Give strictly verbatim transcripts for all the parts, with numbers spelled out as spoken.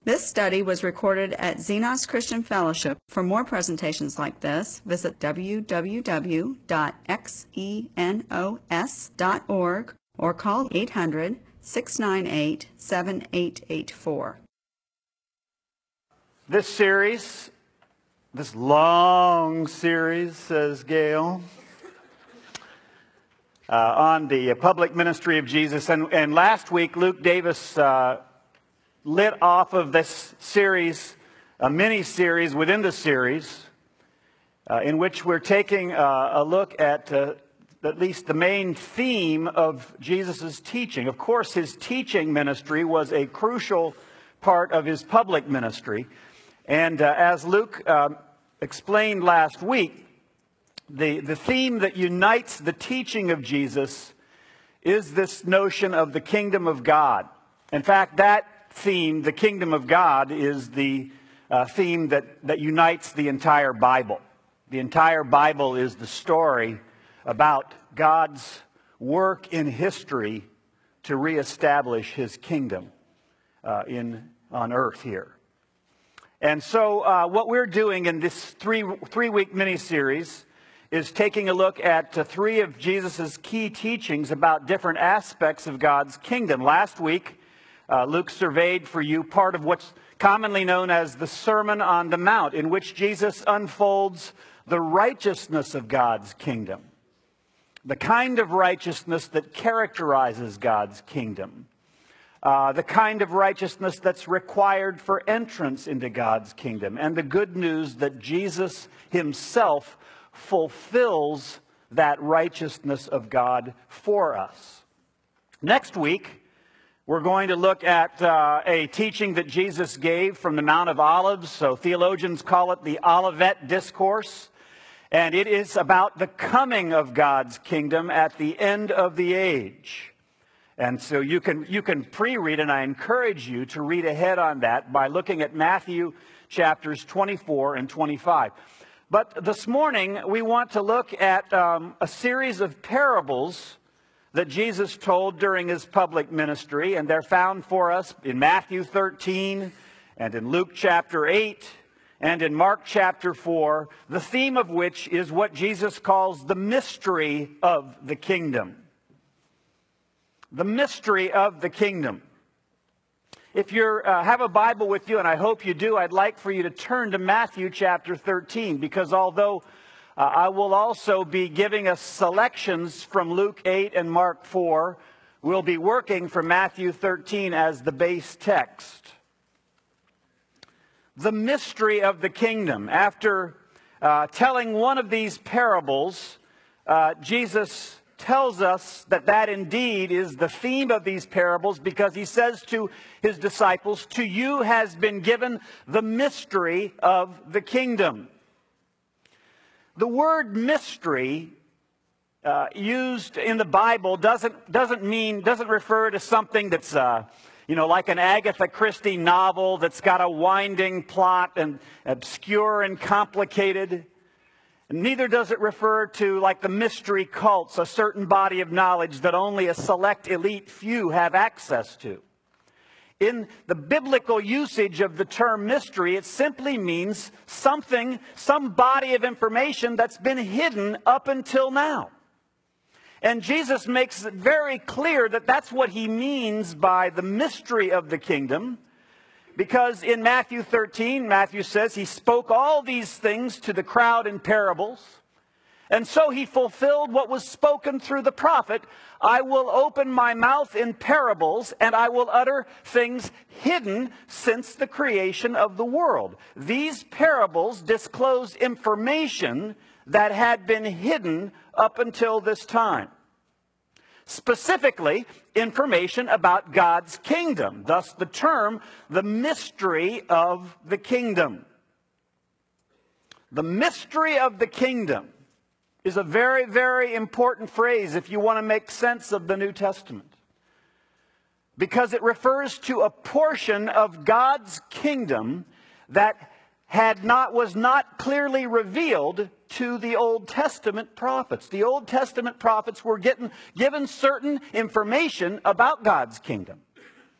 This study was recorded at Xenos Christian Fellowship. For more presentations like this, visit w w w dot xenos dot org or call eight hundred, six nine eight, seven eight eight four. This series, this long series, says Gail, uh, on the public ministry of Jesus. And, and last week, Luke Davis uh, lit off of this series, a mini-series within the series, uh, in which we're taking uh, a look at uh, at least the main theme of Jesus' teaching. Of course, his teaching ministry was a crucial part of his public ministry. And uh, as Luke uh, explained last week, the, the theme that unites the teaching of Jesus is this notion of the kingdom of God. In fact, that theme, the kingdom of God, is the uh, theme that, that unites the entire Bible. The entire Bible is the story about God's work in history to reestablish his kingdom uh, in, on earth here. And so uh, what we're doing in this three, three-week mini-series is taking a look at uh, three of Jesus' key teachings about different aspects of God's kingdom. Last week, Uh, Luke surveyed for you part of what's commonly known as the Sermon on the Mount, in which Jesus unfolds the righteousness of God's kingdom, the kind of righteousness that characterizes God's kingdom, uh, the kind of righteousness that's required for entrance into God's kingdom, and the good news that Jesus himself fulfills that righteousness of God for us. Next week, we're going to look at uh, a teaching that Jesus gave from the Mount of Olives. So theologians call it the Olivet Discourse. And it is about the coming of God's kingdom at the end of the age. And so you can, you can pre-read, and I encourage you to read ahead on that by looking at Matthew chapters twenty-four and twenty-five. But this morning, we want to look at um, a series of parables that Jesus told during his public ministry, and they're found for us in Matthew thirteen and in Luke chapter eight and in Mark chapter four, the theme of which is what Jesus calls the mystery of the kingdom. The mystery of the kingdom. If you uh, have a Bible with you, and I hope you do, I'd like for you to turn to Matthew chapter thirteen, because although Uh, I will also be giving us selections from Luke eight and Mark four. We'll be working from Matthew thirteen as the base text. The mystery of the kingdom. After uh, telling one of these parables, uh, Jesus tells us that that indeed is the theme of these parables, because he says to his disciples, "To you has been given the mystery of the kingdom." The word mystery uh, used in the Bible doesn't doesn't mean doesn't refer to something that's uh, you know like an Agatha Christie novel that's got a winding plot and obscure and complicated. Neither does it refer to like the mystery cults, a certain body of knowledge that only a select elite few have access to. In the biblical usage of the term mystery, it simply means something, some body of information that's been hidden up until now. And Jesus makes it very clear that that's what he means by the mystery of the kingdom, because in Matthew thirteen, Matthew says he spoke all these things to the crowd in parables. And so he fulfilled what was spoken through the prophet. "I will open my mouth in parables, and I will utter things hidden since the creation of the world." These parables disclose information that had been hidden up until this time. Specifically, information about God's kingdom. Thus the term, the mystery of the kingdom. The mystery of the kingdom is a very, very important phrase if you want to make sense of the New Testament, because it refers to a portion of God's kingdom that had not was not clearly revealed to the Old Testament prophets. The Old Testament prophets were getting given certain information about God's kingdom.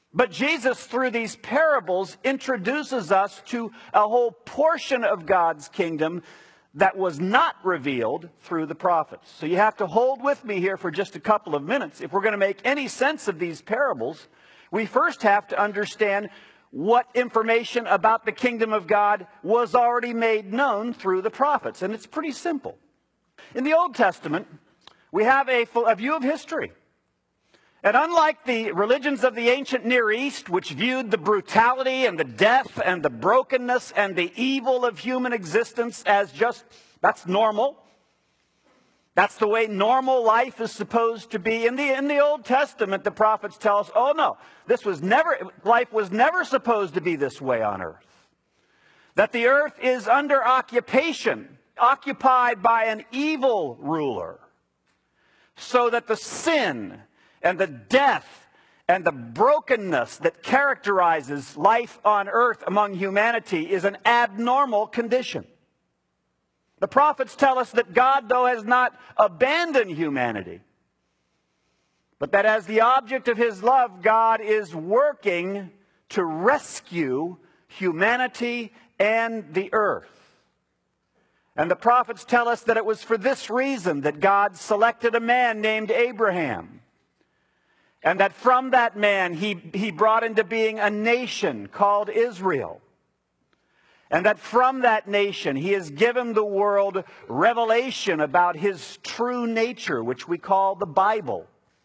But Jesus, through these parables, introduces us to a whole portion of God's kingdom that was not revealed through the prophets. So you have to hold with me here for just a couple of minutes. If we're going to make any sense of these parables, we first have to understand what information about the kingdom of God was already made known through the prophets. And it's pretty simple. In the Old Testament, we have a, a view of history. And unlike the religions of the ancient Near East, which viewed the brutality and the death and the brokenness and the evil of human existence as just, that's normal. That's the way normal life is supposed to be. In the, in the Old Testament, the prophets tell us, oh no, this was never, life was never supposed to be this way on earth. That the earth is under occupation, occupied by an evil ruler. So that the sin and the death and the brokenness that characterizes life on earth among humanity is an abnormal condition. The prophets tell us that God, though, has not abandoned humanity, but that as the object of his love, God is working to rescue humanity and the earth. And the prophets tell us that it was for this reason that God selected a man named Abraham. And that from that man he, he brought into being a nation called Israel. And that from that nation he has given the world revelation about his true nature, which we call the Bible.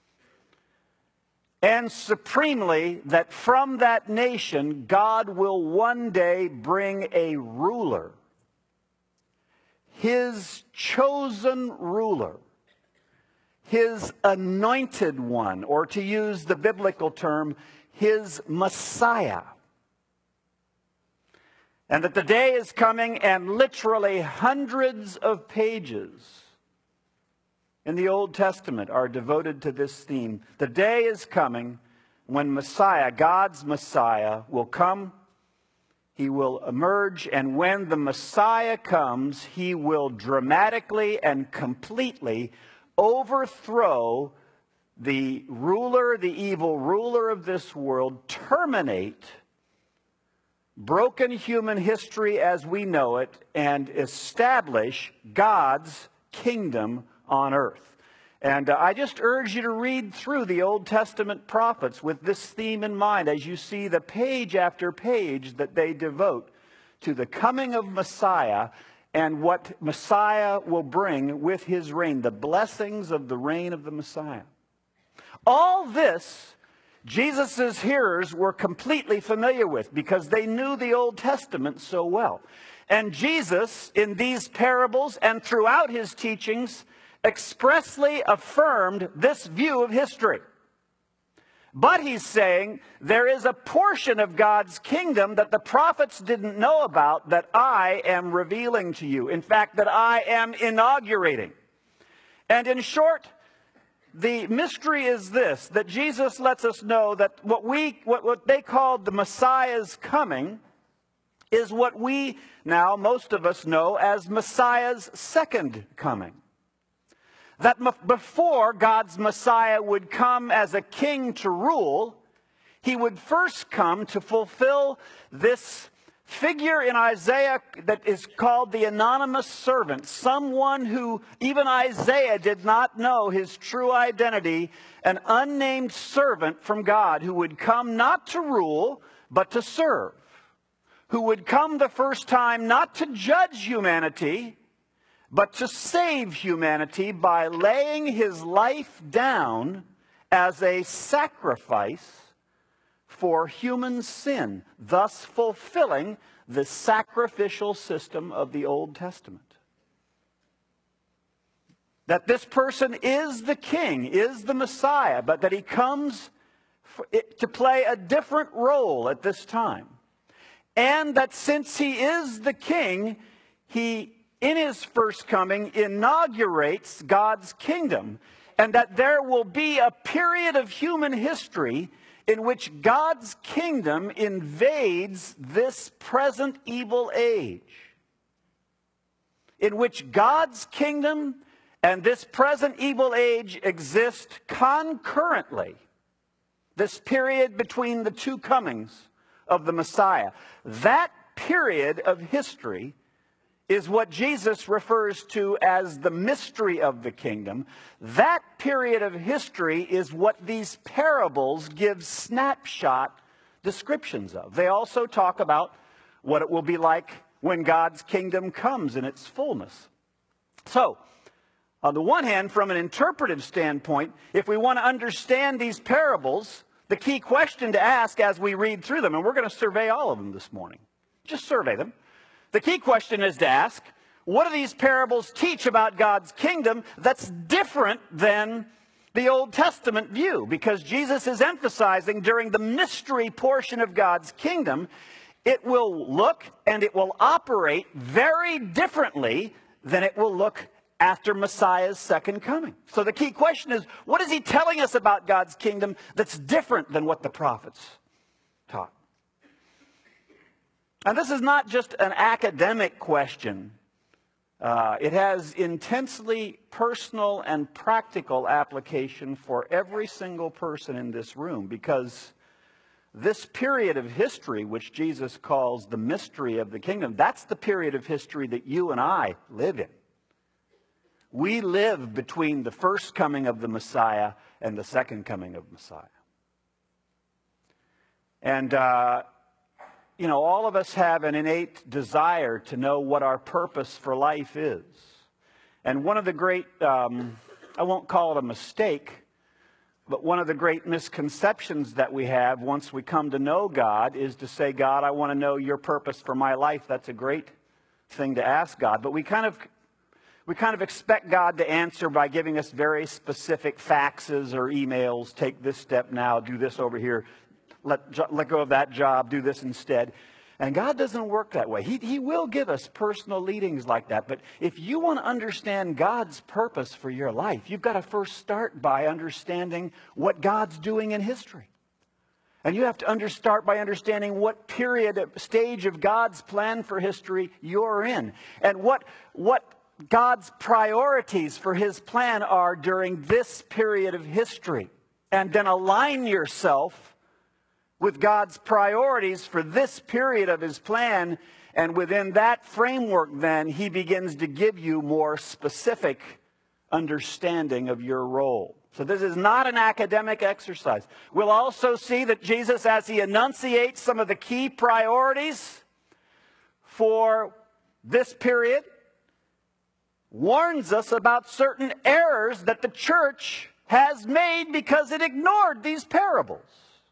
And supremely, that from that nation God will one day bring a ruler. His chosen ruler. His anointed one, or to use the biblical term, his Messiah. And that the day is coming, and literally hundreds of pages in the Old Testament are devoted to this theme. The day is coming when Messiah, God's Messiah, will come. He will emerge, and when the Messiah comes, he will dramatically and completely overthrow the ruler, the evil ruler of this world, terminate broken human history as we know it, and establish God's kingdom on earth. And uh, I just urge you to read through the Old Testament prophets with this theme in mind as you see the page after page that they devote to the coming of Messiah and what Messiah will bring with his reign, the blessings of the reign of the Messiah. All this, Jesus' hearers were completely familiar with because they knew the Old Testament so well. And Jesus, in these parables and throughout his teachings, expressly affirmed this view of history. But he's saying there is a portion of God's kingdom that the prophets didn't know about that I am revealing to you. In fact, that I am inaugurating. And in short, the mystery is this, that Jesus lets us know that what we, what, what they called the Messiah's coming is what we now, most of us know as Messiah's second coming. That before God's Messiah would come as a king to rule, he would first come to fulfill this figure in Isaiah that is called the anonymous servant, someone who even Isaiah did not know his true identity, an unnamed servant from God who would come not to rule, but to serve, who would come the first time not to judge humanity, but to save humanity by laying his life down as a sacrifice for human sin, thus fulfilling the sacrificial system of the Old Testament. That this person is the king, is the Messiah, but that he comes to play a different role at this time. And that since he is the king, he in his first coming inaugurates God's kingdom, and that there will be a period of human history in which God's kingdom invades this present evil age, in which God's kingdom and this present evil age exist concurrently this period between the two comings of the Messiah. That period of history is what Jesus refers to as the mystery of the kingdom. That period of history is what these parables give snapshot descriptions of. They also talk about what it will be like when God's kingdom comes in its fullness. So, on the one hand, from an interpretive standpoint, if we want to understand these parables, the key question to ask as we read through them, and we're going to survey all of them this morning. Just survey them. The key question is to ask, what do these parables teach about God's kingdom that's different than the Old Testament view? Because Jesus is emphasizing during the mystery portion of God's kingdom, it will look and it will operate very differently than it will look after Messiah's second coming. So the key question is, what is he telling us about God's kingdom that's different than what the prophets taught? And this is not just an academic question. Uh, it has intensely personal and practical application for every single person in this room, because this period of history, which Jesus calls the mystery of the kingdom, that's the period of history that you and I live in. We live between the first coming of the Messiah and the second coming of Messiah. And, uh, you know, all of us have an innate desire to know what our purpose for life is. And one of the great, um, I won't call it a mistake, but one of the great misconceptions that we have once we come to know God is to say, God, I want to know your purpose for my life. That's a great thing to ask God. But we kind of We kind of expect God to answer by giving us very specific faxes or emails. Take this step now, do this over here, let, let go of that job, do this instead. And God doesn't work that way. He, he will give us personal leadings like that. But if you want to understand God's purpose for your life, you've got to first start by understanding what God's doing in history. And you have to under, start by understanding what period, stage of God's plan for history you're in. And what what God's priorities for his plan are during this period of history. And then align yourself with God's priorities for this period of his plan. And within that framework, then, he begins to give you more specific understanding of your role. So this is not an academic exercise. We'll also see that Jesus, as he enunciates some of the key priorities for this period, warns us about certain errors that the church has made because it ignored these parables.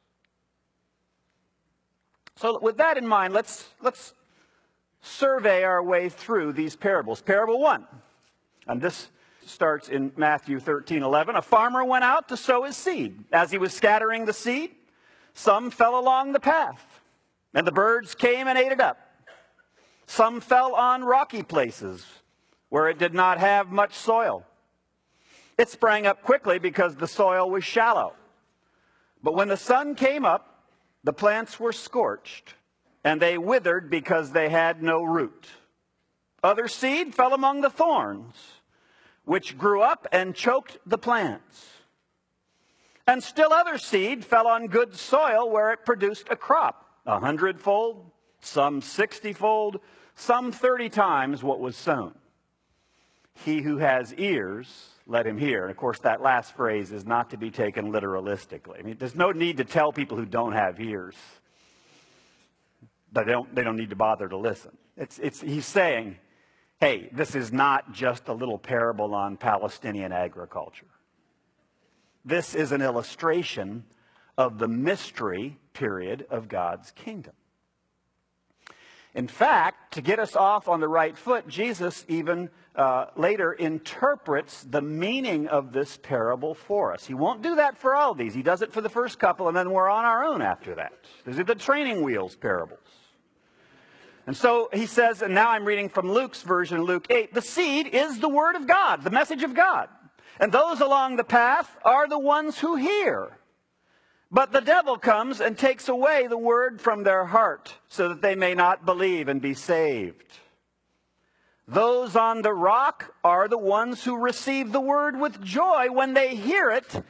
So with that in mind, let's, let's survey our way through these parables. Parable one, and this starts in Matthew thirteen eleven. A farmer went out to sow his seed. As he was scattering the seed, some fell along the path, and the birds came and ate it up. Some fell on rocky places, where it did not have much soil. It sprang up quickly because the soil was shallow. But when the sun came up, the plants were scorched, and they withered because they had no root. Other seed fell among the thorns, which grew up and choked the plants. And still other seed fell on good soil, where it produced a crop, a hundredfold, some sixtyfold, some thirty times what was sown. He who has ears, let him hear. And of course, that last phrase is not to be taken literalistically. I mean, there's no need to tell people who don't have ears that they don't, they don't need to bother to listen. It's, it's, he's saying, hey, this is not just a little parable on Palestinian agriculture. This is an illustration of the mystery period of God's kingdom. In fact, to get us off on the right foot, Jesus even uh, later interprets the meaning of this parable for us. He won't do that for all of these. He does it for the first couple, and then we're on our own after that. These are the training wheels parables. And so he says, and now I'm reading from Luke's version, Luke eight, the seed is the word of God, the message of God. And those along the path are the ones who hear. But the devil comes and takes away the word from their heart, so that they may not believe and be saved. Those on the rock are the ones who receive the word with joy when they hear it,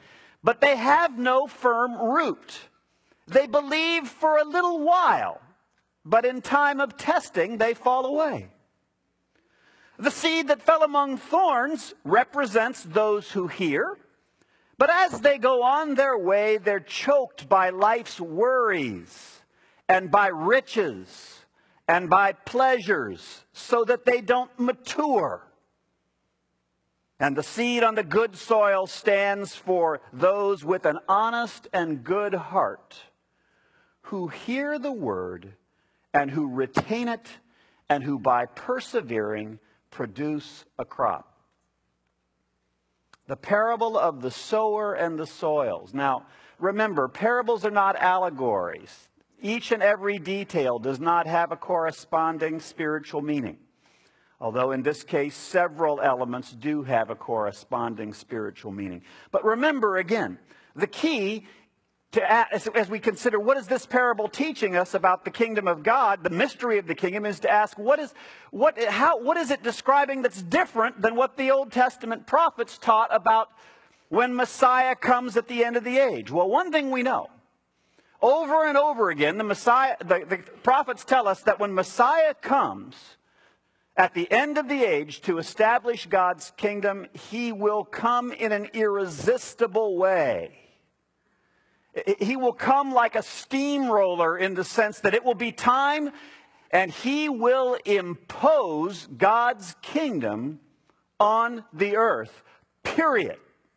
but they have no firm root. They believe for a little while, but in time of testing, they fall away. The seed that fell among thorns represents those who hear, but as they go on their way, they're choked by life's worries and by riches and by pleasures, so that they don't mature. And the seed on the good soil stands for those with an honest and good heart, who hear the word and who retain it, and who by persevering produce a crop. The parable of the sower and the soils. Now, remember, parables are not allegories. Each and every detail does not have a corresponding spiritual meaning. Although in this case, several elements do have a corresponding spiritual meaning. But remember again, the key to, as, as we consider what is this parable teaching us about the kingdom of God, the mystery of the kingdom, is to ask what is, what, how, what is it describing that's different than what the Old Testament prophets taught about when Messiah comes at the end of the age? Well, one thing we know. Over and over again, the Messiah, the, the prophets tell us that when Messiah comes at the end of the age to establish God's kingdom, he will come in an irresistible way. He will come like a steamroller in the sense that it will be time, and he will impose God's kingdom on the earth, period.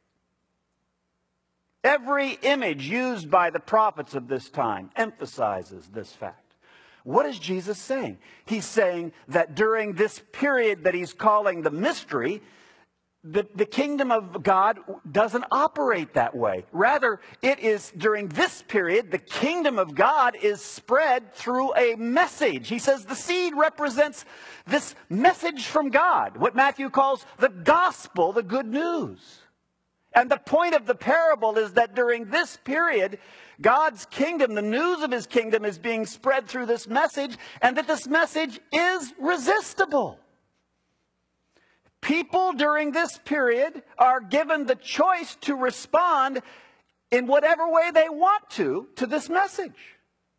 Every image used by the prophets of this time emphasizes this fact. What is Jesus saying? He's saying that during this period that he's calling the mystery, the, the kingdom of God doesn't operate that way. Rather, it is during this period, the kingdom of God is spread through a message. He says the seed represents this message from God, what Matthew calls the gospel, the good news. And the point of the parable is that during this period, God's kingdom, the news of his kingdom, is being spread through this message, and that this message is resistible. People during this period are given the choice to respond in whatever way they want to, to this message.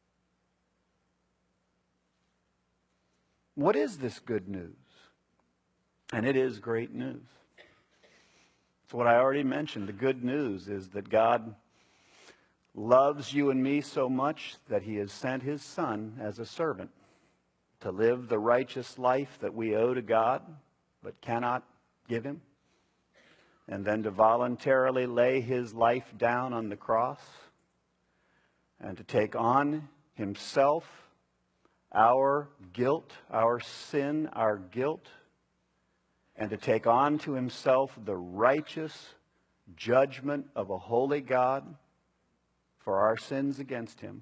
What is this good news? And it is great news. It's what I already mentioned. The good news is that God loves you and me so much that he has sent his Son as a servant to live the righteous life that we owe to God but cannot give him, and then to voluntarily lay his life down on the cross and to take on himself our guilt, our sin, our guilt, and to take on to himself the righteous judgment of a holy God for our sins against him,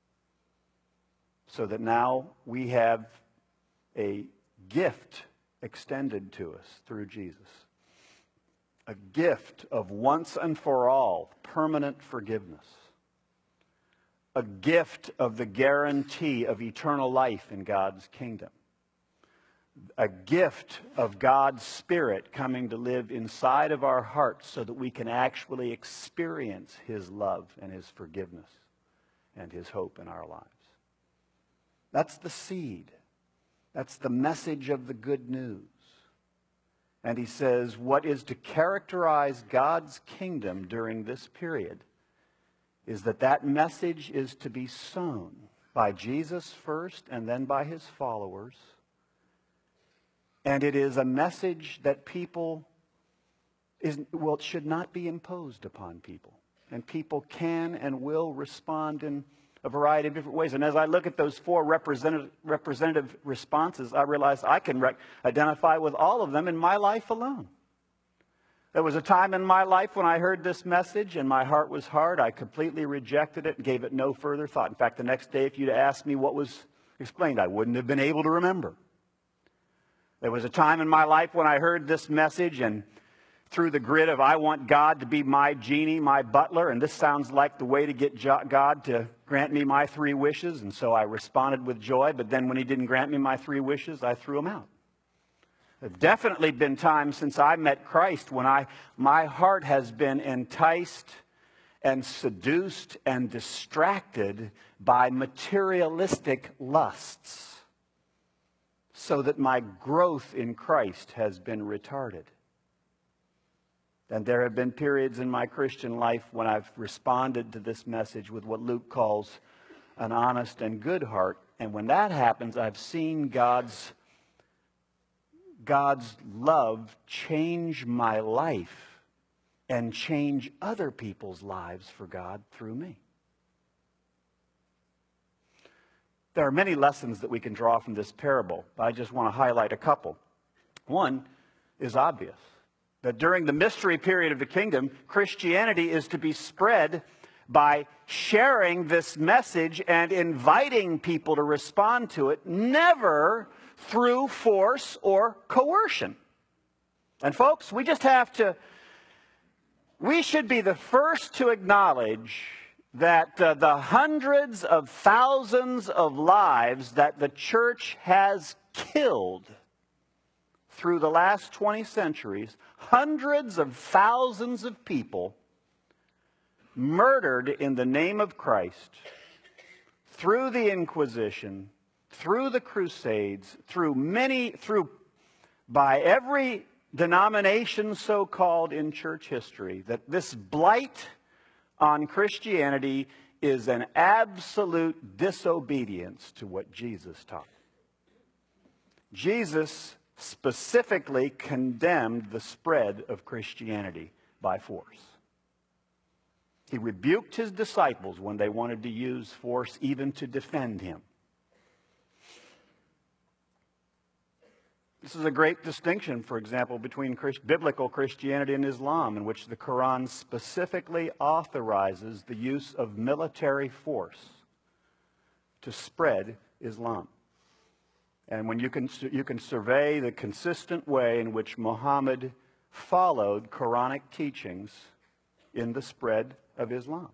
so that now we have a gift extended to us through Jesus. A gift of once and for all permanent forgiveness. A gift of the guarantee of eternal life in God's kingdom. A gift of God's Spirit coming to live inside of our hearts so that we can actually experience his love and his forgiveness and his hope in our lives. That's the seed. That's the message of the good news. And he says what is to characterize God's kingdom during this period is that that message is to be sown by Jesus first and then by his followers. And it is a message that people, is, well, it should not be imposed upon people. And people can and will respond in a variety of different ways. And as I look at those four representative, representative responses, I realize I can rec- identify with all of them in my life alone. There was a time in my life when I heard this message and my heart was hard. I completely rejected it and gave it no further thought. In fact, the next day, if you'd asked me what was explained, I wouldn't have been able to remember. There was a time in my life when I heard this message and through the grid of I want God to be my genie, my butler, and this sounds like the way to get God to grant me my three wishes, and so I responded with joy, but then when he didn't grant me my three wishes, I threw them out. There have definitely been times since I met Christ when I, my heart has been enticed and seduced and distracted by materialistic lusts, so that my growth in Christ has been retarded. And there have been periods in my Christian life when I've responded to this message with what Luke calls an honest and good heart. And when that happens, I've seen God's, God's love change my life and change other people's lives for God through me. There are many lessons that we can draw from this parable, but I just want to highlight a couple. One is obvious, that during the mystery period of the kingdom, Christianity is to be spread by sharing this message and inviting people to respond to it, never through force or coercion. And folks, we just have to, we should be the first to acknowledge that uh, the hundreds of thousands of lives that the church has killed through the last twenty centuries, hundreds of thousands of people murdered in the name of Christ through the Inquisition, through the Crusades, through many, through, by every denomination so-called in church history, that this blight on Christianity is an absolute disobedience to what Jesus taught. Jesus specifically condemned the spread of Christianity by force. He rebuked his disciples when they wanted to use force even to defend him. This is a great distinction, for example, between Christ, biblical Christianity and Islam, in which the Quran specifically authorizes the use of military force to spread Islam. And when you can, you can survey the consistent way in which Muhammad followed Quranic teachings in the spread of Islam.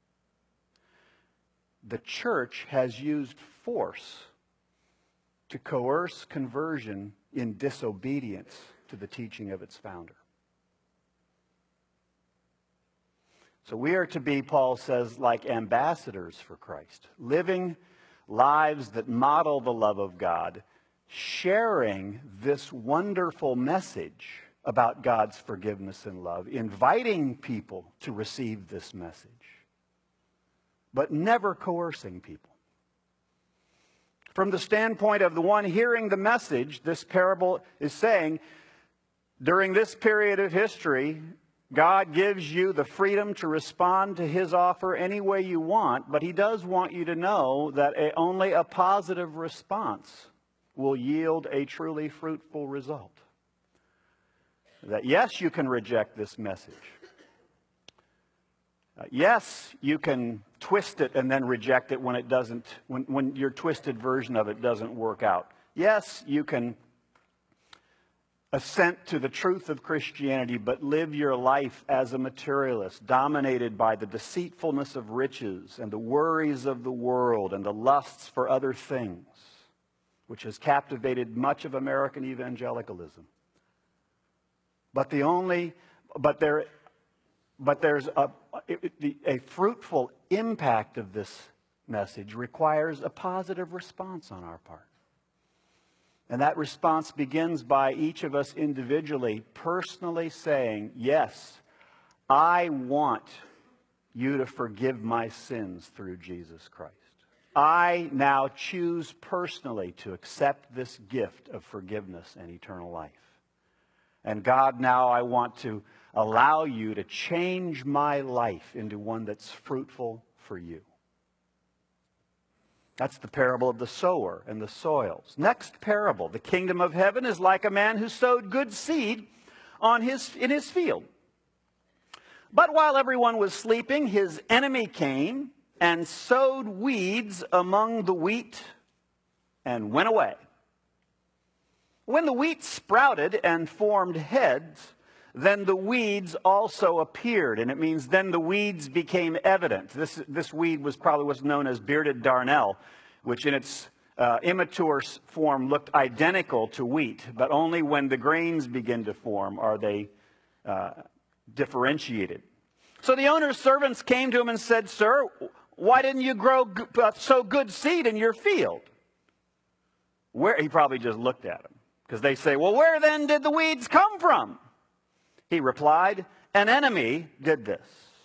The church has used force to coerce conversion in disobedience to the teaching of its founder. So we are to be, Paul says, like ambassadors for Christ, living lives that model the love of God, sharing this wonderful message about God's forgiveness and love, inviting people to receive this message, but never coercing people. From the standpoint of the one hearing the message, this parable is saying, during this period of history, God gives you the freedom to respond to his offer any way you want, but he does want you to know that a, only a positive response will yield a truly fruitful result. That yes, you can reject this message. Uh, yes, you can twist it and then reject it when it doesn't, when, when your twisted version of it doesn't work out. Yes, you can assent to the truth of Christianity, but live your life as a materialist, dominated by the deceitfulness of riches and the worries of the world and the lusts for other things, which has captivated much of American evangelicalism. But the only, but there, but there's a, a fruitful impact of this message requires a positive response on our part. And that response begins by each of us individually, personally saying, yes, I want you to forgive my sins through Jesus Christ. I now choose personally to accept this gift of forgiveness and eternal life. And God, now I want to allow you to change my life into one that's fruitful for you. That's the parable of the sower and the soils. Next parable, the kingdom of heaven is like a man who sowed good seed on his, in his field. But while everyone was sleeping, his enemy came and sowed weeds among the wheat and went away. When the wheat sprouted and formed heads, then the weeds also appeared. And it means then the weeds became evident. This, this weed was probably what's known as bearded darnel, which in its uh, immature form looked identical to wheat. But only when the grains begin to form are they uh, differentiated. So the owner's servants came to him and said, "Sir, why didn't you grow g- uh, sow good seed in your field?" Where he probably just looked at him, because they say, "Well, where then did the weeds come from?" He replied, "An enemy did this."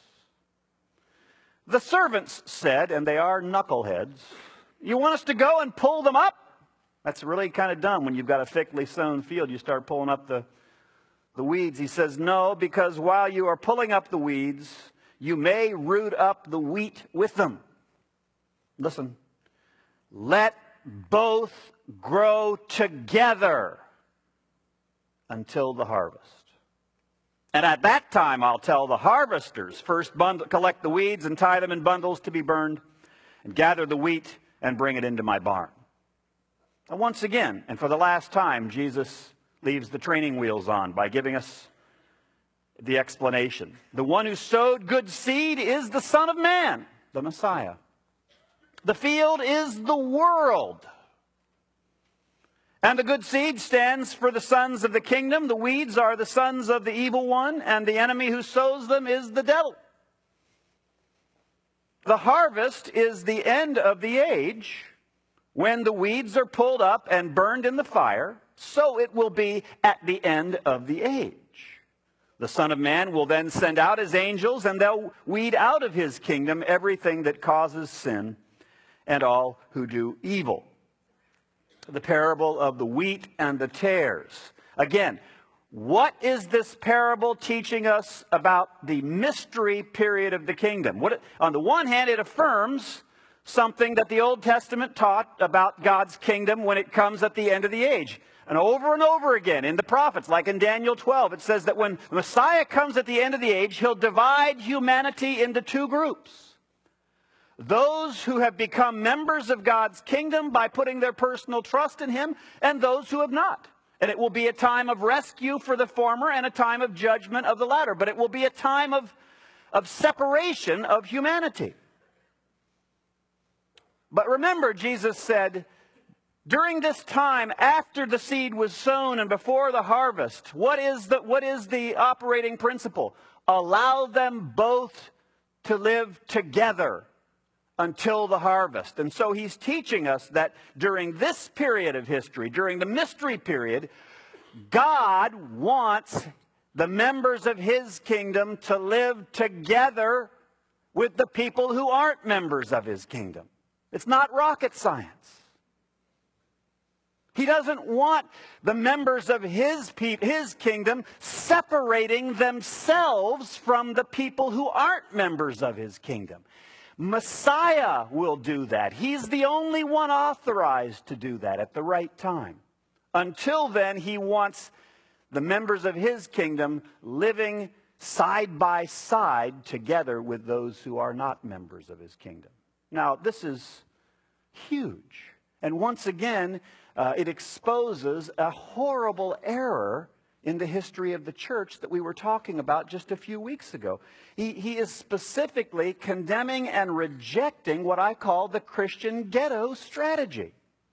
The servants said, and they are knuckleheads, "You want us to go and pull them up?" That's really kind of dumb when you've got a thickly sown field. You start pulling up the, the weeds. He says, "No, because while you are pulling up the weeds, you may root up the wheat with them." Listen. "Let both grow together until the harvest. And at that time I'll tell the harvesters, first bundle, collect the weeds and tie them in bundles to be burned, and gather the wheat and bring it into my barn." And once again, and for the last time, Jesus leaves the training wheels on by giving us the explanation. The one who sowed good seed is the Son of Man, the Messiah. The field is the world. And the good seed stands for the sons of the kingdom. The weeds are the sons of the evil one, and the enemy who sows them is the devil. The harvest is the end of the age. When the weeds are pulled up and burned in the fire, so it will be at the end of the age. The Son of Man will then send out his angels, and they'll weed out of his kingdom everything that causes sin and all who do evil. The parable of the wheat and the tares. Again, what is this parable teaching us about the mystery period of the kingdom? What, on the one hand, it affirms something that the Old Testament taught about God's kingdom when it comes at the end of the age. And over and over again in the prophets, like in Daniel twelve, it says that when Messiah comes at the end of the age, he'll divide humanity into two groups. Those who have become members of God's kingdom by putting their personal trust in him, and those who have not. And it will be a time of rescue for the former and a time of judgment of the latter. But it will be a time of, of separation of humanity. But remember, Jesus said, during this time, after the seed was sown and before the harvest, what is the, what is the operating principle? Allow them both to live together until the harvest. And so he's teaching us that during this period of history, during the mystery period, God wants the members of his kingdom to live together with the people who aren't members of his kingdom. It's not rocket science. He doesn't want the members of his, pe- his kingdom separating themselves from the people who aren't members of his kingdom. Messiah will do that. He's the only one authorized to do that at the right time. Until then, he wants the members of his kingdom living side by side together with those who are not members of his kingdom. Now, this is huge. And once again, uh, it exposes a horrible error in the history of the church that we were talking about just a few weeks ago. He, he is specifically condemning and rejecting what I call the Christian ghetto strategy.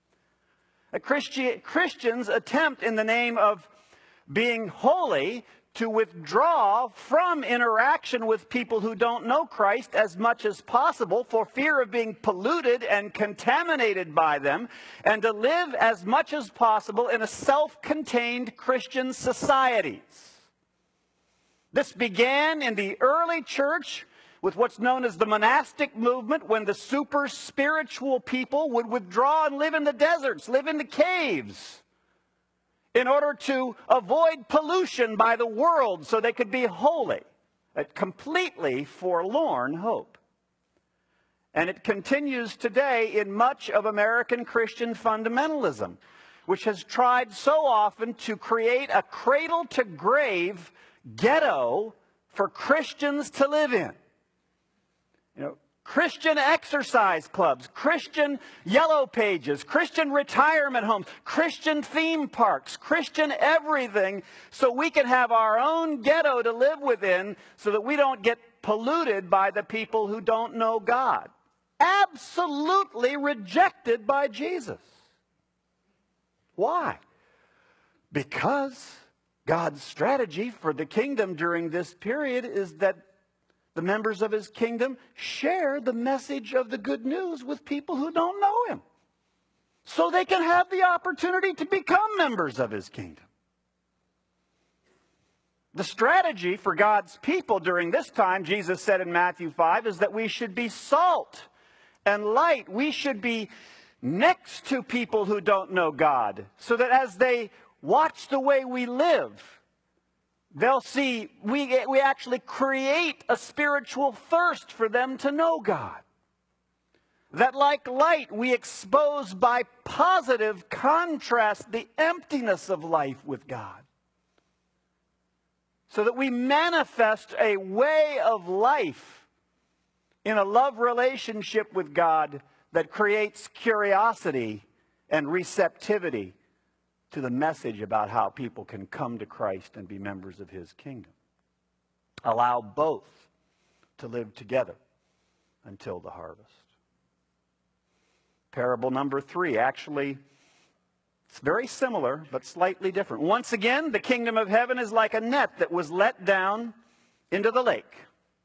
A Christi- Christians attempt in the name of being holy to withdraw from interaction with people who don't know Christ as much as possible for fear of being polluted and contaminated by them, and to live as much as possible in a self-contained Christian societies. This began in the early church with what's known as the monastic movement, when the super spiritual people would withdraw and live in the deserts, live in the caves, in order to avoid pollution by the world so they could be holy. A completely forlorn hope. And it continues today in much of American Christian fundamentalism, which has tried so often to create a cradle-to-grave ghetto for Christians to live in. You know, Christian exercise clubs, Christian yellow pages, Christian retirement homes, Christian theme parks, Christian everything, so we can have our own ghetto to live within so that we don't get polluted by the people who don't know God. Absolutely rejected by Jesus. Why? Because God's strategy for the kingdom during this period is that the members of his kingdom, share the message of the good news with people who don't know him, so they can have the opportunity to become members of his kingdom. The strategy for God's people during this time, Jesus said in Matthew five, is that we should be salt and light. We should be next to people who don't know God, so that as they watch the way we live, they'll see we, we actually create a spiritual thirst for them to know God. That like light, we expose by positive contrast the emptiness of life with God. So that we manifest a way of life in a love relationship with God that creates curiosity and receptivity to the message about how people can come to Christ and be members of his kingdom. Allow both to live together until the harvest. Parable number three, actually, it's very similar, but slightly different. Once again, the kingdom of heaven is like a net that was let down into the lake.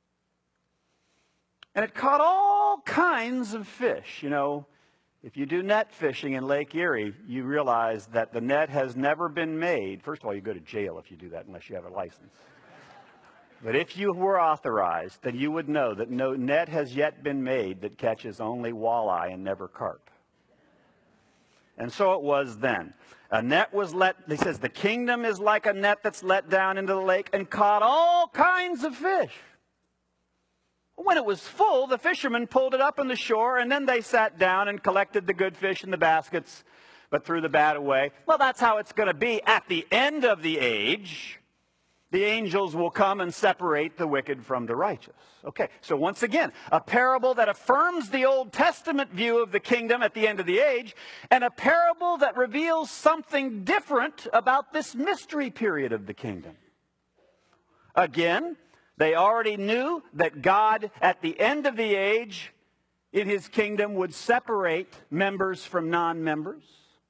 And it caught all kinds of fish. You know, if you do net fishing in Lake Erie, you realize that the net has never been made. First of all, you go to jail if you do that unless you have a license. But if you were authorized, then you would know that no net has yet been made that catches only walleye and never carp. And so it was then. A net was let, he says, the kingdom is like a net that's let down into the lake and caught all kinds of fish. When it was full, the fishermen pulled it up on the shore, and then they sat down and collected the good fish in the baskets, but threw the bad away. Well, that's how it's going to be at the end of the age. The angels will come and separate the wicked from the righteous. Okay, so once again, a parable that affirms the Old Testament view of the kingdom at the end of the age, and a parable that reveals something different about this mystery period of the kingdom. Again, they already knew that God, at the end of the age, in his kingdom, would separate members from non-members.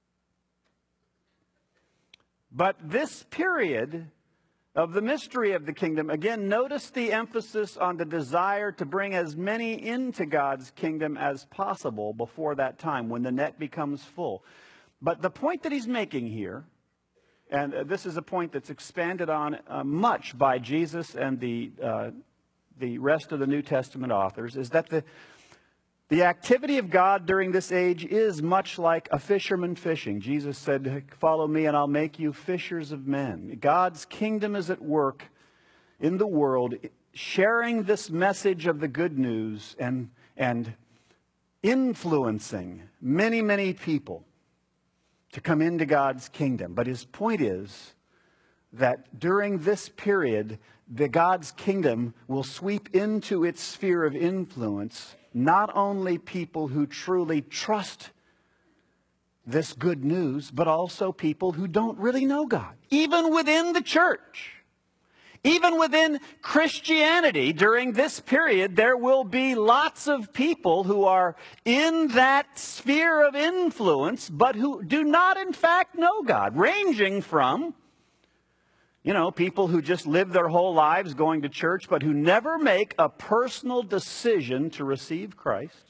But this period of the mystery of the kingdom, again, notice the emphasis on the desire to bring as many into God's kingdom as possible before that time, when the net becomes full. But the point that he's making here, and this is a point that's expanded on uh, much by Jesus and the, uh, the rest of the New Testament authors, is that the, the activity of God during this age is much like a fisherman fishing. Jesus said, follow me and I'll make you fishers of men. God's kingdom is at work in the world, sharing this message of the good news and, and influencing many, many people to come into God's kingdom. But his point is that during this period, the God's kingdom will sweep into its sphere of influence not only people who truly trust this good news, but also people who don't really know God. Even within the church, even within Christianity, during this period, there will be lots of people who are in that sphere of influence, but who do not in fact know God, ranging from, you know, people who just live their whole lives going to church, but who never make a personal decision to receive Christ,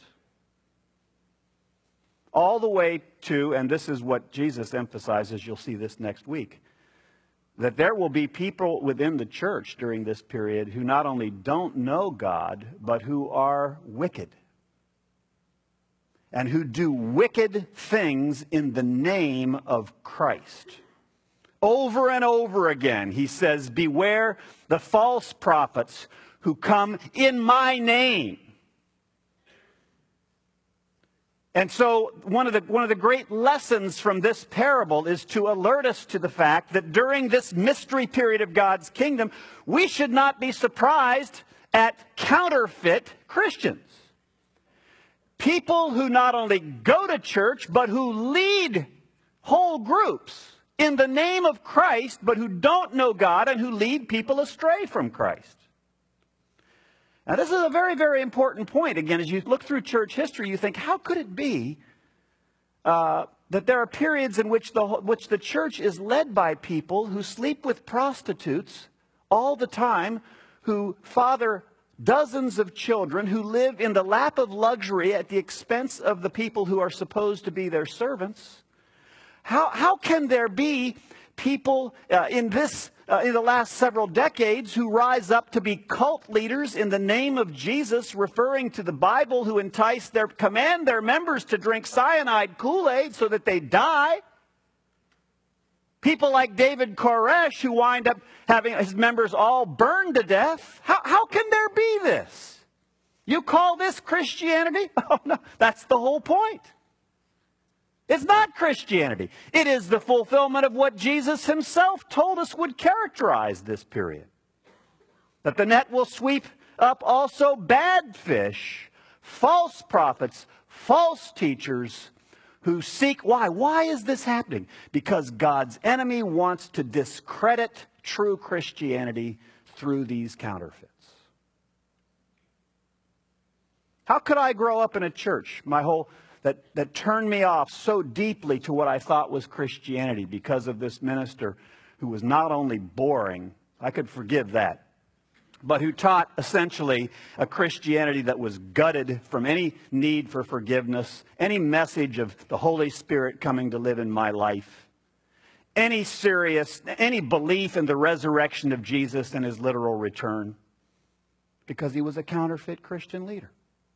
all the way to, and this is what Jesus emphasizes, you'll see this next week, that there will be people within the church during this period who not only don't know God, but who are wicked, and who do wicked things in the name of Christ. Over and over again, he says, beware the false prophets who come in my name. And so one of the, one of the great lessons from this parable is to alert us to the fact that during this mystery period of God's kingdom, we should not be surprised at counterfeit Christians. People who not only go to church, but who lead whole groups in the name of Christ, but who don't know God and who lead people astray from Christ. Now, this is a very, very important point. Again, as you look through church history, you think, how could it be uh, that there are periods in which the, which the church is led by people who sleep with prostitutes all the time, who father dozens of children who live in the lap of luxury at the expense of the people who are supposed to be their servants. How, how can there be people uh, in this uh, in the last several decades who rise up to be cult leaders in the name of Jesus, referring to the Bible, who entice their command their members to drink cyanide Kool-Aid so that they die? People like David Koresh, who wind up having his members all burned to death. How, how can there be this? You call this Christianity? Oh, no, that's the whole point. It's not Christianity. It is the fulfillment of what Jesus himself told us would characterize this period. That the net will sweep up also bad fish, false prophets, false teachers, who seek, why? Why is this happening? Because God's enemy wants to discredit true Christianity through these counterfeits. How could I grow up in a church my whole that, that turned me off so deeply to what I thought was Christianity because of this minister who was not only boring, I could forgive that, but who taught essentially a Christianity that was gutted from any need for forgiveness, any message of the Holy Spirit coming to live in my life, any serious, any belief in the resurrection of Jesus and his literal return, because he was a counterfeit Christian leader.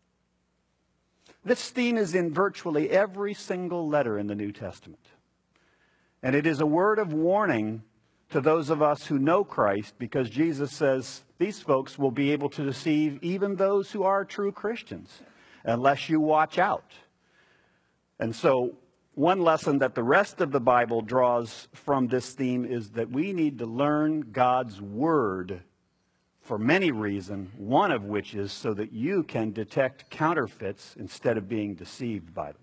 This theme is in virtually every single letter in the New Testament. And it is a word of warning to those of us who know Christ, because Jesus says these folks will be able to deceive even those who are true Christians unless you watch out. And so one lesson that the rest of the Bible draws from this theme is that we need to learn God's word for many reasons, one of which is so that you can detect counterfeits instead of being deceived by them.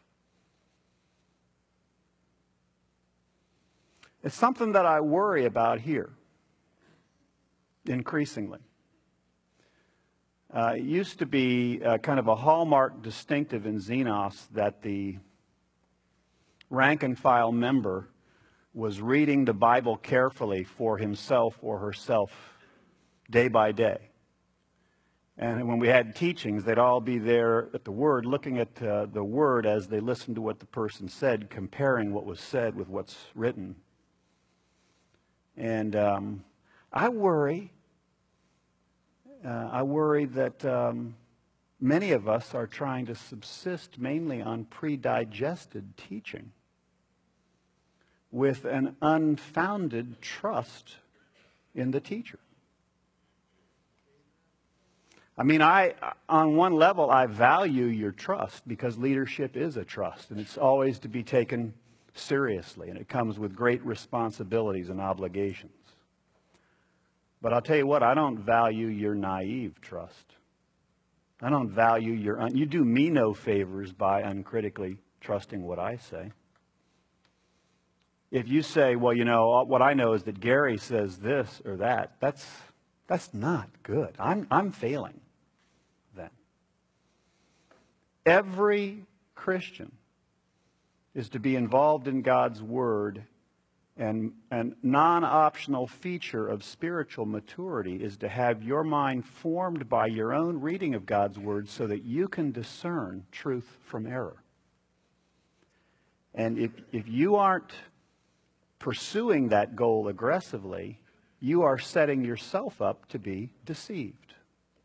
It's something that I worry about here, increasingly. Uh, it used to be uh, kind of a hallmark distinctive in Xenos that the rank and file member was reading the Bible carefully for himself or herself day by day. And when we had teachings, they'd all be there at the Word, looking at uh, the Word as they listened to what the person said, comparing what was said with what's written. And um, I worry, uh, I worry that um, many of us are trying to subsist mainly on pre-digested teaching with an unfounded trust in the teacher. I mean, I, on one level, I value your trust because leadership is a trust, and it's always to be taken seriously, and it comes with great responsibilities and obligations. But I'll tell you what, I don't value your naive trust. I don't value your, un- you do me no favors by uncritically trusting what I say. If you say, well, you know, what I know is that Gary says this or that, that's, that's not good. I'm, I'm failing then. Every Christian is to be involved in God's Word, and a non-optional feature of spiritual maturity is to have your mind formed by your own reading of God's Word so that you can discern truth from error. And if, if you aren't pursuing that goal aggressively, you are setting yourself up to be deceived.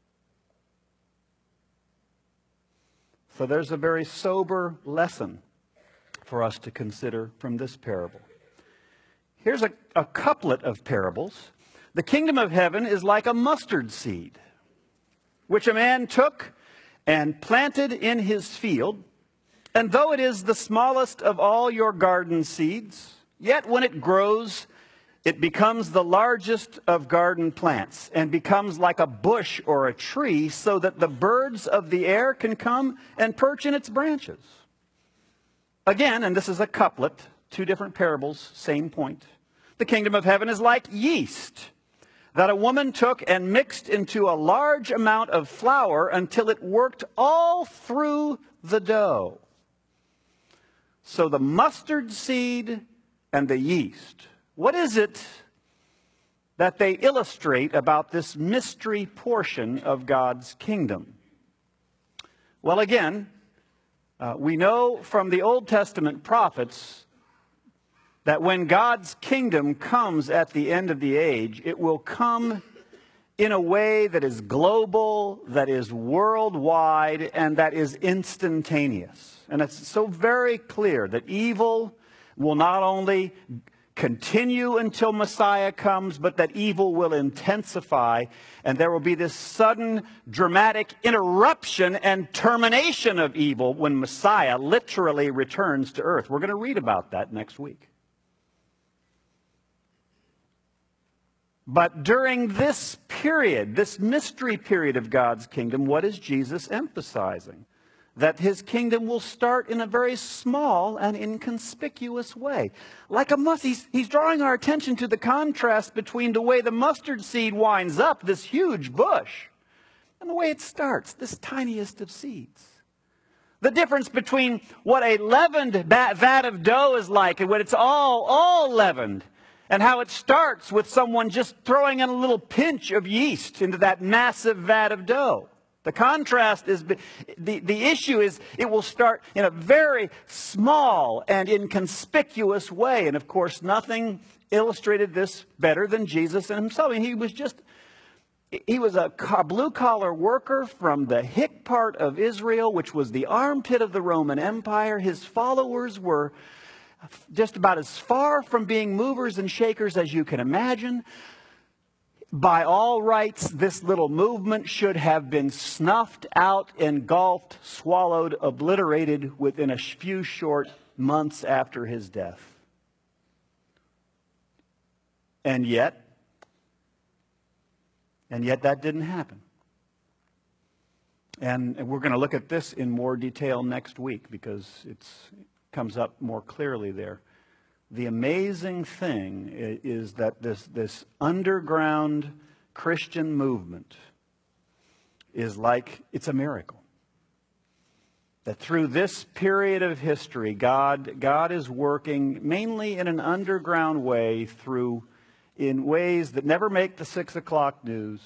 So there's a very sober lesson for us to consider from this parable. Here's a, a couplet of parables. The kingdom of heaven is like a mustard seed, which a man took and planted in his field. And though it is the smallest of all your garden seeds, yet when it grows, it becomes the largest of garden plants and becomes like a bush or a tree, so that the birds of the air can come and perch in its branches. Again, and this is a couplet, two different parables, same point. The kingdom of heaven is like yeast that a woman took and mixed into a large amount of flour until it worked all through the dough. So the mustard seed and the yeast. What is it that they illustrate about this mystery portion of God's kingdom? Well, again, uh, we know from the Old Testament prophets that when God's kingdom comes at the end of the age, it will come in a way that is global, that is worldwide, and that is instantaneous. And it's so very clear that evil will not only continue until Messiah comes, but that evil will intensify, and there will be this sudden, dramatic interruption and termination of evil when Messiah literally returns to earth. We're going to read about that next week. But during this period, this mystery period of God's kingdom, what is Jesus emphasizing? That his kingdom will start in a very small and inconspicuous way. Like a mustard, he's, he's drawing our attention to the contrast between the way the mustard seed winds up, this huge bush, and the way it starts, this tiniest of seeds. The difference between what a leavened vat of dough is like and when it's all, all leavened, and how it starts with someone just throwing in a little pinch of yeast into that massive vat of dough. The contrast is, the, the issue is, it will start in a very small and inconspicuous way. And of course, nothing illustrated this better than Jesus and himself. I mean, he was just, he was a blue-collar worker from the hick part of Israel, which was the armpit of the Roman Empire. His followers were just about as far from being movers and shakers as you can imagine. By all rights, this little movement should have been snuffed out, engulfed, swallowed, obliterated within a few short months after his death. And yet, and yet that didn't happen. And we're going to look at this in more detail next week because it's comes up more clearly there. The amazing thing is that this, this underground Christian movement is like, it's a miracle. That through this period of history, God, God is working mainly in an underground way through, in ways that never make the six o'clock news.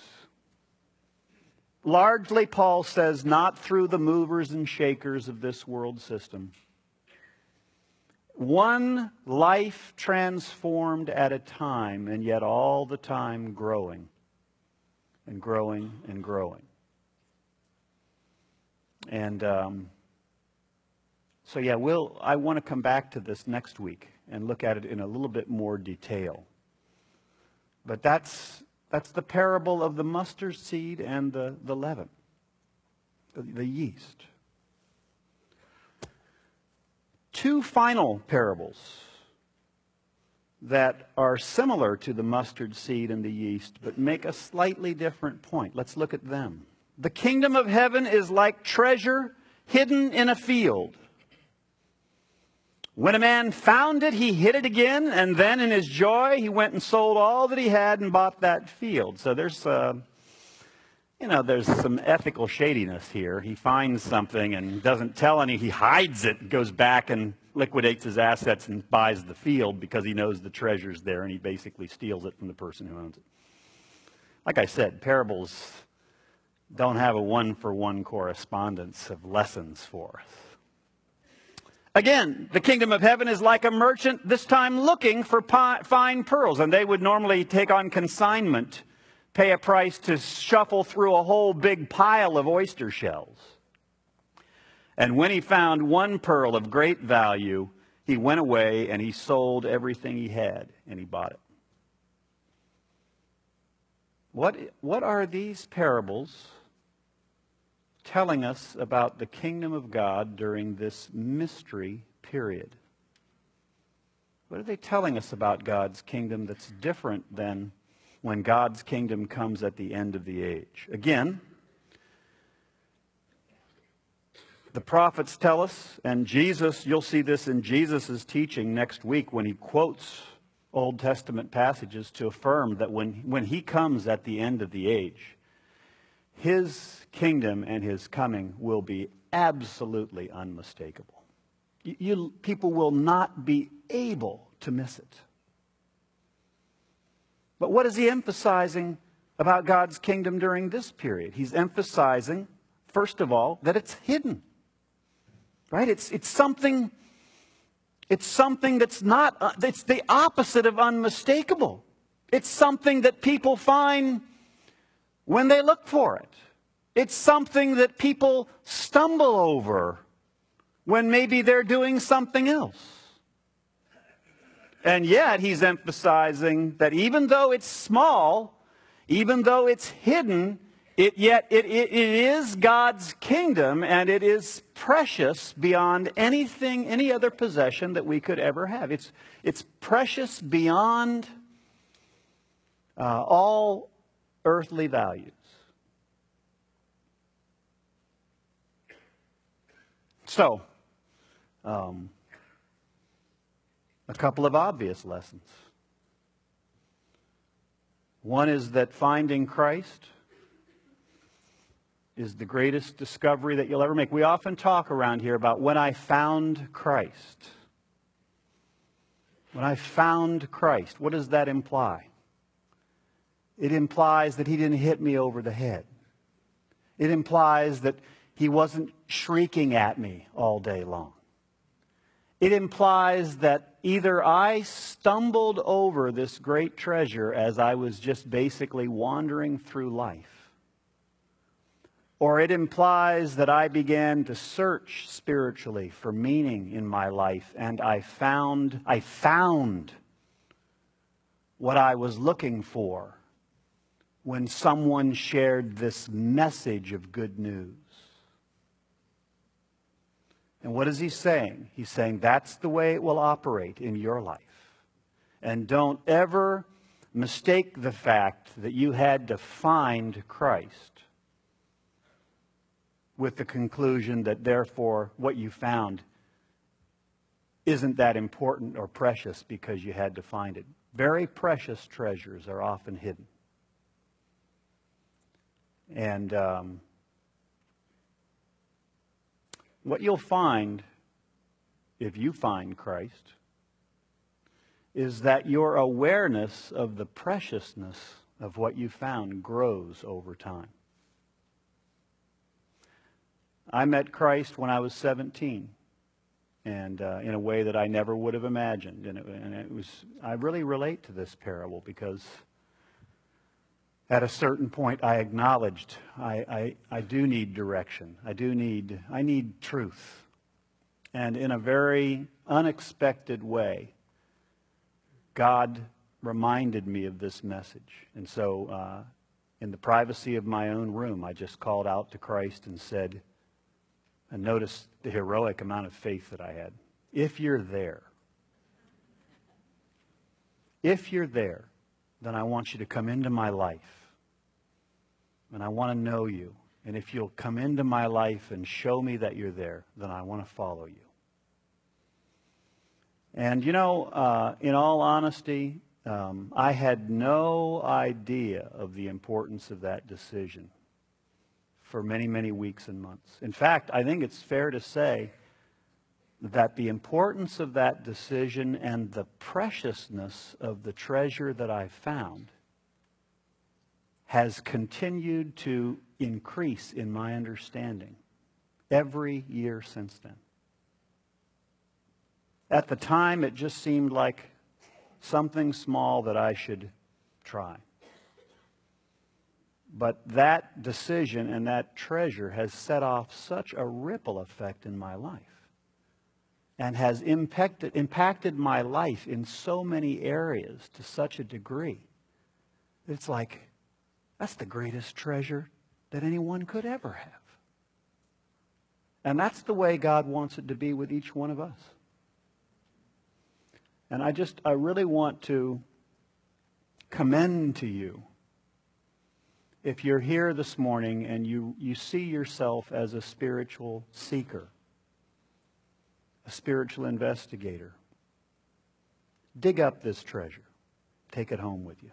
Largely, Paul says, not through the movers and shakers of this world system. One life transformed at a time, and yet all the time growing and growing and growing. And um, so, yeah, we'll, I want to come back to this next week and look at it in a little bit more detail. But that's, that's the parable of the mustard seed and the, the leaven, the, the yeast. Two final parables that are similar to the mustard seed and the yeast, but make a slightly different point. Let's look at them. The kingdom of heaven is like treasure hidden in a field. When a man found it, he hid it again, and then in his joy, he went and sold all that he had and bought that field. So there's uh, You know, there's some ethical shadiness here. He finds something and doesn't tell any. He hides it, goes back and liquidates his assets and buys the field because he knows the treasure's there, and he basically steals it from the person who owns it. Like I said, parables don't have a one-for-one correspondence of lessons for us. Again, the kingdom of heaven is like a merchant, this time looking for fine pearls, and they would normally take on consignment, pay a price to shuffle through a whole big pile of oyster shells. And when he found one pearl of great value, he went away and he sold everything he had and he bought it. What, what are these parables telling us about the kingdom of God during this mystery period? What are they telling us about God's kingdom that's different than when God's kingdom comes at the end of the age? Again, the prophets tell us, and Jesus, you'll see this in Jesus' teaching next week when he quotes Old Testament passages to affirm that when, when he comes at the end of the age, his kingdom and his coming will be absolutely unmistakable. You, you, people will not be able to miss it. But what is he emphasizing about God's kingdom during this period? He's emphasizing, first of all, that it's hidden. Right? It's, it's something, it's something that's not, uh, it's the opposite of unmistakable. It's something that people find when they look for it. It's something that people stumble over when maybe they're doing something else. And yet he's emphasizing that even though it's small, even though it's hidden, it yet it, it, it is God's kingdom, and it is precious beyond anything, any other possession that we could ever have. It's, it's precious beyond uh, all earthly values. So, um, a couple of obvious lessons. One is that finding Christ is the greatest discovery that you'll ever make. We often talk around here about when I found Christ. When I found Christ, what does that imply? It implies that he didn't hit me over the head. It implies that he wasn't shrieking at me all day long. It implies that either I stumbled over this great treasure as I was just basically wandering through life, or it implies that I began to search spiritually for meaning in my life, and I found, I found what I was looking for when someone shared this message of good news. And what is he saying? He's saying that's the way it will operate in your life. And don't ever mistake the fact that you had to find Christ with the conclusion that therefore what you found isn't that important or precious because you had to find it. Very precious treasures are often hidden. And um, what you'll find if you find Christ is that your awareness of the preciousness of what you found grows over time. I met Christ when I was seventeen, and uh, in a way that I never would have imagined. And it, and it was, I really relate to this parable because at a certain point I acknowledged I, I, I do need direction. I do need, I need truth. And in a very unexpected way, God reminded me of this message. And so uh, in the privacy of my own room, I just called out to Christ and said, and notice the heroic amount of faith that I had. If you're there, if you're there, then I want you to come into my life. And I want to know you. And if you'll come into my life and show me that you're there, then I want to follow you. And you know, uh, in all honesty, um, I had no idea of the importance of that decision for many, many weeks and months. In fact, I think it's fair to say that the importance of that decision and the preciousness of the treasure that I found has continued to increase in my understanding every year since then. At the time, it just seemed like something small that I should try. But that decision and that treasure has set off such a ripple effect in my life and has impacted, impacted my life in so many areas to such a degree. It's like, that's the greatest treasure that anyone could ever have. And that's the way God wants it to be with each one of us. And I just, I really want to commend to you, if you're here this morning and you, you see yourself as a spiritual seeker, a spiritual investigator, dig up this treasure. Take it home with you.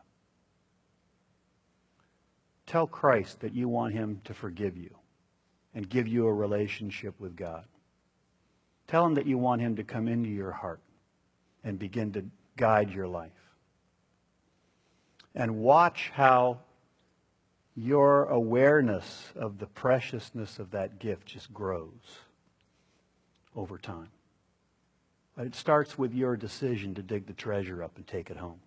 Tell Christ that you want him to forgive you and give you a relationship with God. Tell him that you want him to come into your heart and begin to guide your life. and watch how your awareness of the preciousness of that gift just grows over time. But it starts with your decision to dig the treasure up and take it home.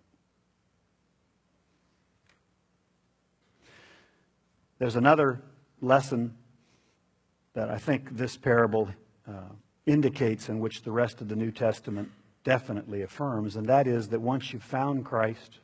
There's another lesson that I think this parable uh, indicates, in which the rest of the New Testament definitely affirms, and that is that once you've found Christ,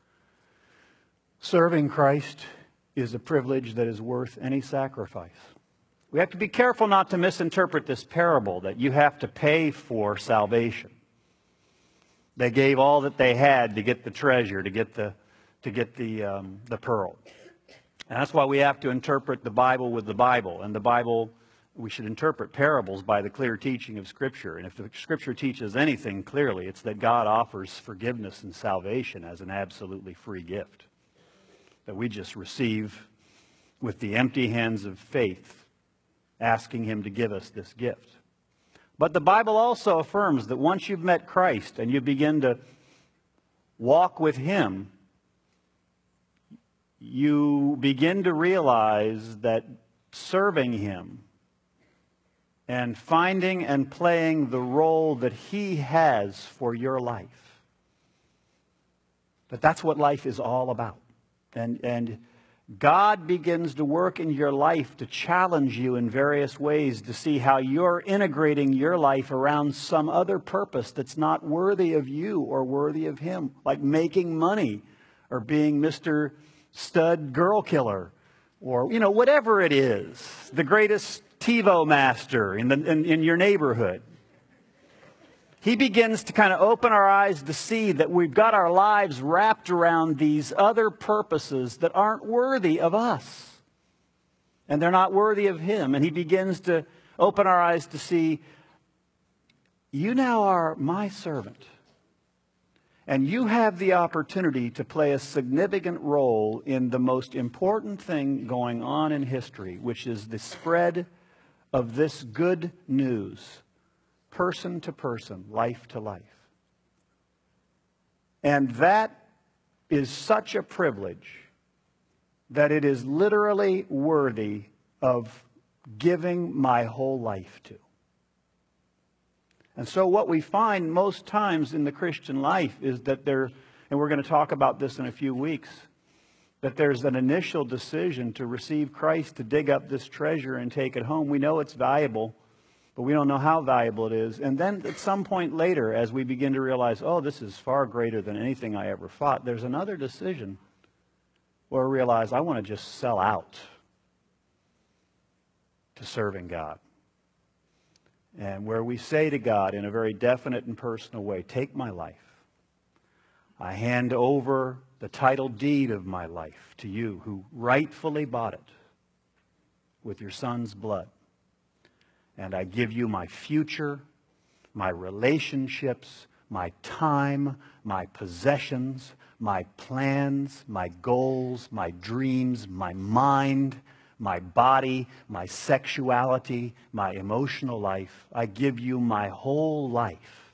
serving Christ is a privilege that is worth any sacrifice. We have to be careful not to misinterpret this parable, that you have to pay for salvation. They gave all that they had to get the treasure, to get the, to get the, um, the pearl. And that's why we have to interpret the Bible with the Bible. And the Bible, we should interpret parables by the clear teaching of Scripture. And if the Scripture teaches anything clearly, it's that God offers forgiveness and salvation as an absolutely free gift that we just receive with the empty hands of faith, asking Him to give us this gift. But the Bible also affirms that once you've met Christ and you begin to walk with Him, you begin to realize that serving Him and finding and playing the role that He has for your life, that that's what life is all about. And, and God begins to work in your life to challenge you in various ways to see how you're integrating your life around some other purpose that's not worthy of you or worthy of Him, like making money or being Mister Stud Girl Killer, or, you know, whatever it is, the greatest TiVo master in, the, in, in your neighborhood. He begins to kind of open our eyes to see that we've got our lives wrapped around these other purposes that aren't worthy of us. And they're not worthy of Him. And He begins to open our eyes to see, you now are my servant. And you have the opportunity to play a significant role in the most important thing going on in history, which is the spread of this good news, person to person, life to life. And that is such a privilege that it is literally worthy of giving my whole life to. And so what we find most times in the Christian life is that there, and we're going to talk about this in a few weeks, that there's an initial decision to receive Christ, to dig up this treasure and take it home. We know it's valuable, but we don't know how valuable it is. And then at some point later, as we begin to realize, oh, this is far greater than anything I ever thought, there's another decision where we realize I want to just sell out to serving God. And where we say to God in a very definite and personal way, take my life. I hand over the title deed of my life to you who rightfully bought it with your Son's blood. And I give you my future, my relationships, my time, my possessions, my plans, my goals, my dreams, my mind, my body, my sexuality, my emotional life. I give you my whole life.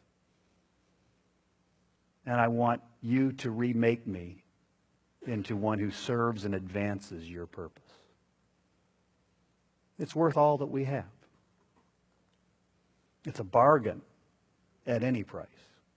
And I want you to remake me into one who serves and advances your purpose. It's worth all that we have. It's a bargain at any price.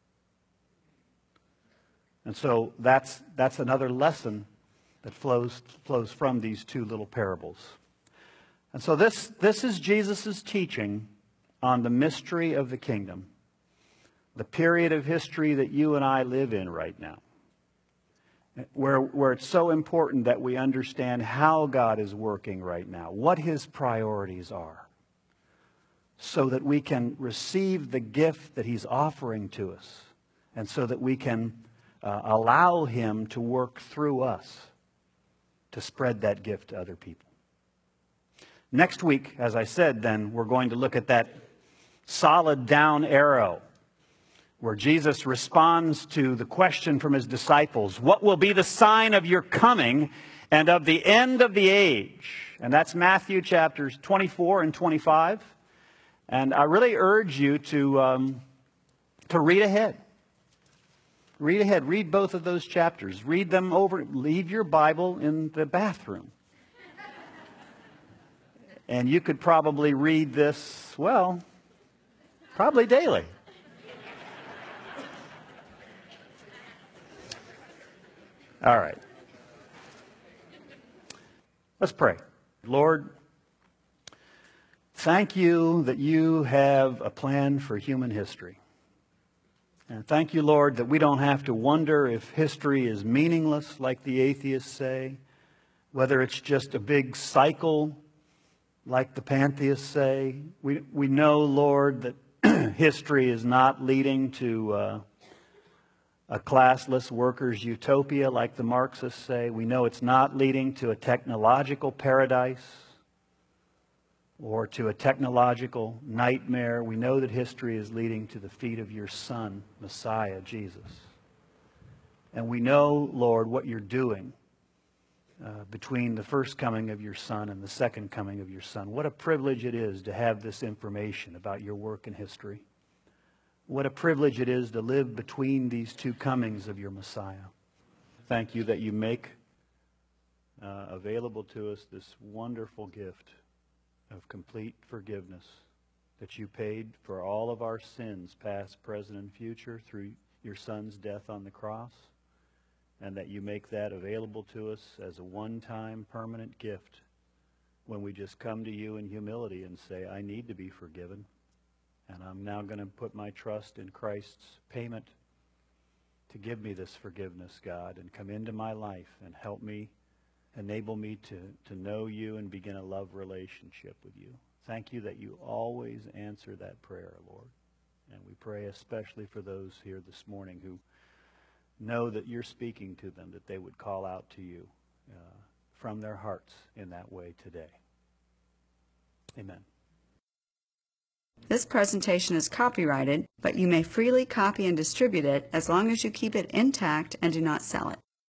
And so that's, that's another lesson that flows, flows from these two little parables. And so this, this is Jesus' teaching on the mystery of the kingdom, the period of history that you and I live in right now, where, where it's so important that we understand how God is working right now, what His priorities are, so that we can receive the gift that He's offering to us, and so that we can uh, allow Him to work through us to spread that gift to other people. Next week, as I said, then, we're going to look at that solid down arrow where Jesus responds to the question from His disciples, what will be the sign of your coming and of the end of the age? And that's Matthew chapters twenty-four and twenty-five. And I really urge you to, um, to read ahead. Read ahead. Read both of those chapters. Read them over. Leave your Bible in the bathroom. And you could probably read this, well, probably daily. All right. Let's pray. Lord, thank you that you have a plan for human history. And thank you, Lord, that we don't have to wonder if history is meaningless, like the atheists say, whether it's just a big cycle, like the pantheists say. We, we know, Lord, that history is not leading to uh, a classless workers' utopia, like the Marxists say. We know it's not leading to a technological paradise or to a technological nightmare. We know that history is leading to the feet of your Son, Messiah, Jesus. And we know, Lord, what you're doing uh, between the first coming of your Son and the second coming of your Son. What a privilege it is to have this information about your work in history. What a privilege it is to live between these two comings of your Messiah. Thank you that you make uh, available to us this wonderful gift of complete forgiveness, that you paid for all of our sins, past, present, and future, through your Son's death on the cross, and that you make that available to us as a one-time permanent gift when we just come to you in humility and say, I need to be forgiven, and I'm now going to put my trust in Christ's payment to give me this forgiveness, God, and come into my life and help me, enable me to, to know you and begin a love relationship with you. Thank you that you always answer that prayer, Lord. And we pray especially for those here this morning who know that you're speaking to them, that they would call out to you uh, from their hearts in that way today. Amen. This presentation is copyrighted, but you may freely copy and distribute it as long as you keep it intact and do not sell it.